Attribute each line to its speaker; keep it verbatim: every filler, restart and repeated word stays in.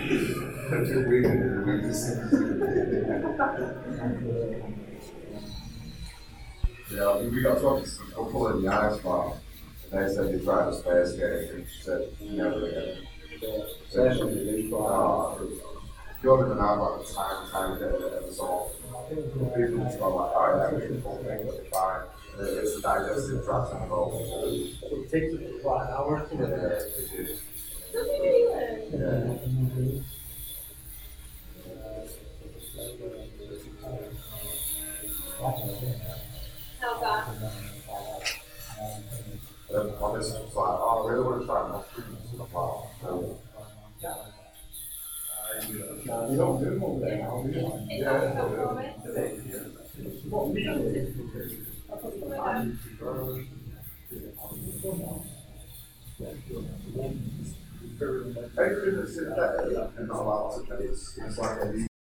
Speaker 1: Two weeks, we just. Yeah, we got talking to a couple of the ice bar. And they said they tried the space game, and she said never again.
Speaker 2: Especially the
Speaker 1: Uh, you don't even know about the time, time that it was all. People just go like, oh yeah, we can full thing, it'll be fine. And it- It's the digestive tract and all.
Speaker 2: So it takes it what, an hour to
Speaker 1: Yeah, it is. Yeah.
Speaker 3: How's that?
Speaker 1: And my missus was like, oh, I really want to try mushrooms. And I'm like, oh,
Speaker 2: No, you don't do them over there now, do you?
Speaker 3: It's not so common.
Speaker 2: What, we don't do?
Speaker 1: everything that's in there, you're not allowed to taste. It's like a